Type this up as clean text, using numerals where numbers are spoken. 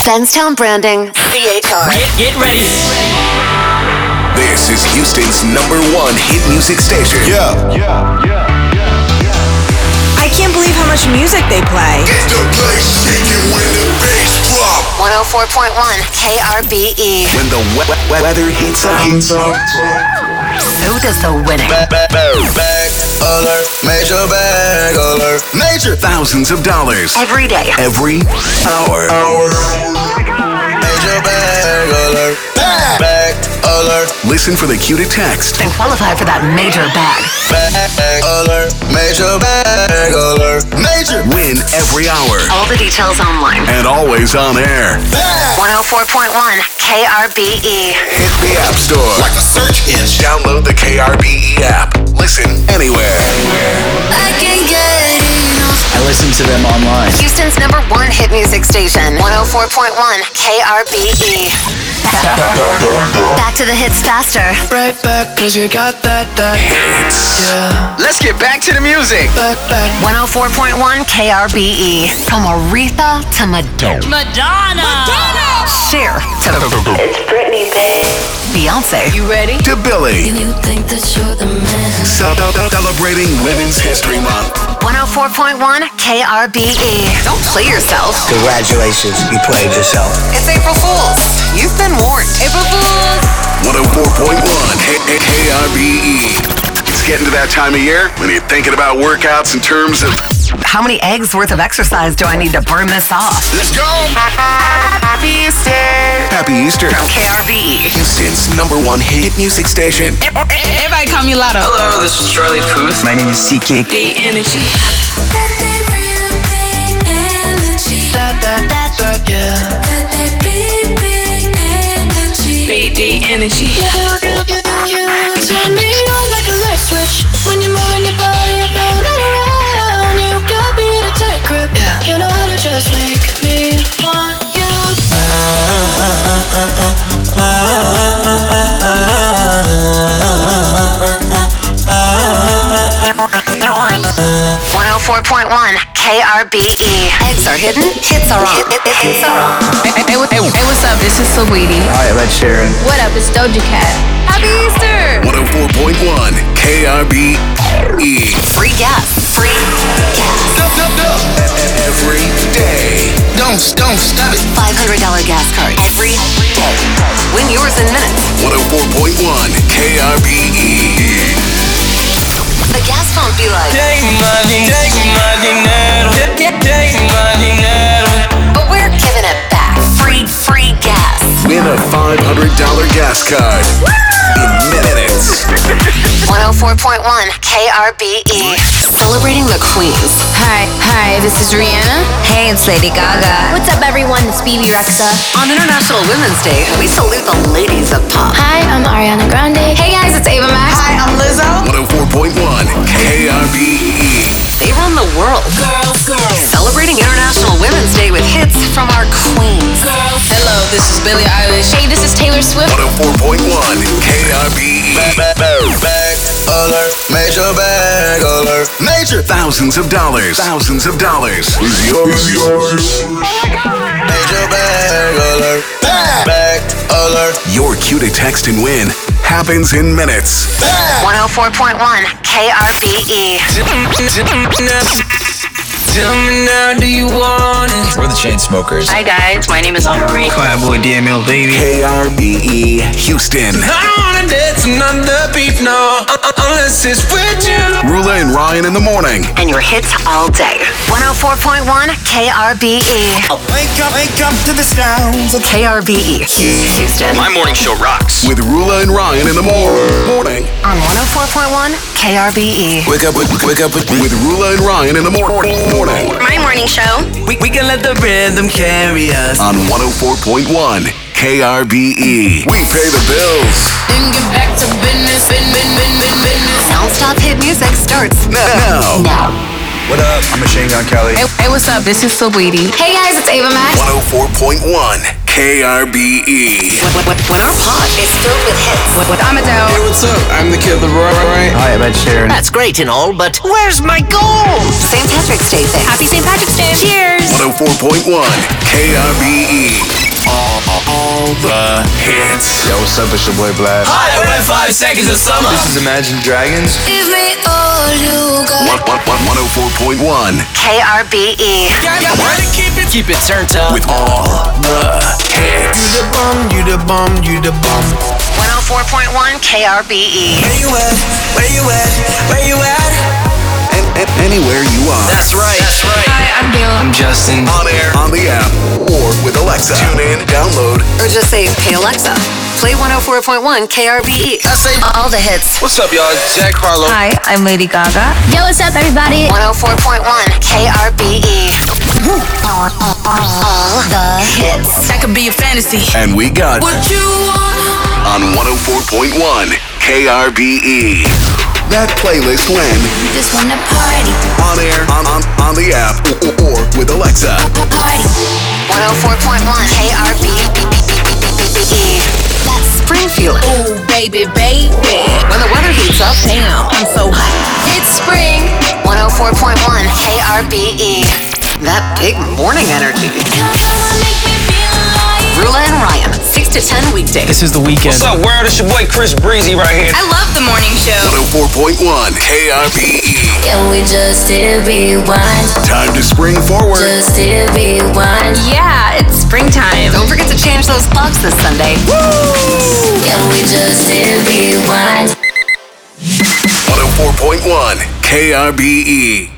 Benstown Branding, CHR. Get ready. This is Houston's #1 hit music station. I can't believe how much music they play. It's the place speaking when the bass drop. 104.1 KRBE. When the weather heats up. So does the winning. Bag alert, major bag alert, major. Thousands of dollars. Every day. Every hour. Major bag alert, bag alert. Listen for the cue to text. And qualify for that major bag. Bag alert, major bag alert, major. Win every hour. All the details online. And always on air. 104.1 KRBE. Hit the App Store. Like a search engine. Download the KRBE app. Listen anywhere. I can get enough. I listen to them online. Houston's #1 hit music station. 104.1 KRBE. Back to the hits faster. Right back, cause you got that. Yeah. Let's get back to the music. Back. 104.1 KRBE. From Aretha to Madonna. Cher to It's Britney, babe. Beyonce. You ready? To Billy. You think that you're the man. Celebrating Women's History Month. 104.1 KRBE. Don't play yourself. Congratulations, you played yourself. It's April Fool's. You've been warned. April Fool's. 104.1 KRBE. It's getting to that time of year when you're thinking about workouts in terms of How many eggs worth of exercise do I need to burn this off? let's go! Happy Easter. Happy Easter. From KRBE. Houston's #1 hit music station. Everybody call me Lotto. Hello, this is Charlie Puth. My name is CK. The energy. That, yeah. BD energy. You turn me on like a light switch. When you're moving your body around and around, you got me in a tight grip. Yeah. You know how to just make me want you. 104.1 KRBE. Eggs are hidden, hits are on. Hits are on. Hey, what's up? This is Saweetie. Hi, I'm Ed Sheeran. What up? It's Doja Cat. Happy Easter. 104.1 KRBE. Free gas. Free gas. Every day. Don't stop it. $500 gas card. Every day. Win yours in minutes. 104.1 KRBE. The gas won't be like, but we're giving it back. Free gas. Win a $500 gas card in minutes. 104.1 KRBE. Celebrating the queens. Hi, this is Rihanna. Hey, it's Lady Gaga. What's up, everyone? It's Phoebe Rexha. On International Women's Day, we salute the ladies of pop. Hi, I'm Ariana Grande. Hey guys, it's Ava Max. Hi, I'm Lizzo. 104.1 KRBE. They run the world. Girls. Celebrating International Women's Day with hits from our queens. Hello, this is Billie Eilish. Hey, this is Taylor Swift. 104.1 KRBE. Bag alert, major bag alert, major. Thousands of dollars is yours. Major bag alert, bag alert. Your cue to text and win happens in minutes. 104.1 KRBE. Tell me now, do you want it? We're the Chainsmokers. Hi guys, my name is Henri. Quiet boy DML baby. KRBE Houston. I don't wanna dance another beat, no, unless it's with you. Rula and Ryan in the morning. And your hits all day. 104.1 KRBE. Wake up to the sounds of KRBE. Houston. My morning show rocks. With Rula and Ryan in the morning. On 104.1 KRBE. Wake up with Rula and Ryan in the morning. My morning show. we can let the rhythm carry us. On 104.1 KRBE. We pay the bills. Then get back to business. Non-stop hit music starts Now. What up? I'm Machine Gun Kelly. Hey, what's up? This is Saweetie. Hey guys, it's Ava Max. 104.1 KRBE. When our pod is filled with hits. I'm Adele. Hey, what's up? I'm the Kid Leroy. Hi, I'm Ed Sheeran. That's great and all, but where's my gold? St. Patrick's Day thing. Happy St. Patrick's Day. Cheers. 104.1 KRBE. hits. Yo, what's up? It's your boy Blast. Hi, we're 5 seconds of summer. This is Imagine Dragons. Give me all you got. 104.1 KRBE. Keep it turned up. with all the hits. You the bum, you the bum. 104.1 KRBE. Where you at? Where you at? Where you at? And anywhere you are. That's right. Hi, I'm Gail. I'm Justin. On air, on the app, or with Alexa. Tune in, download. Or just say, hey Alexa, play 104.1 KRBE. I say, All the hits. What's up, y'all? Jack Harlow. Hi, I'm Lady Gaga. Yo, what's up, everybody? 104.1 KRBE. All the hits. That could be a fantasy. And we got What you want? on 104.1 KRBE. That playlist when Just wanna party, on air, on the app, or with Alexa. party. 104.1 KRBE. That spring feeling. Ooh, baby, baby. When the weather heats up. Damn, I'm so hot. It's spring. 104.1 KRBE. That big morning energy. Rula and Ryan, 6 to 10 weekdays. this is the weekend. What's up, world? It's your boy Chris Breezy right here. I love the morning show. 104.1 KRBE. Can we just hit rewind? Time to spring forward. Just hit rewind. Yeah, it's springtime. Don't forget to change those clocks this Sunday. Can we just hit rewind? 104.1 KRBE.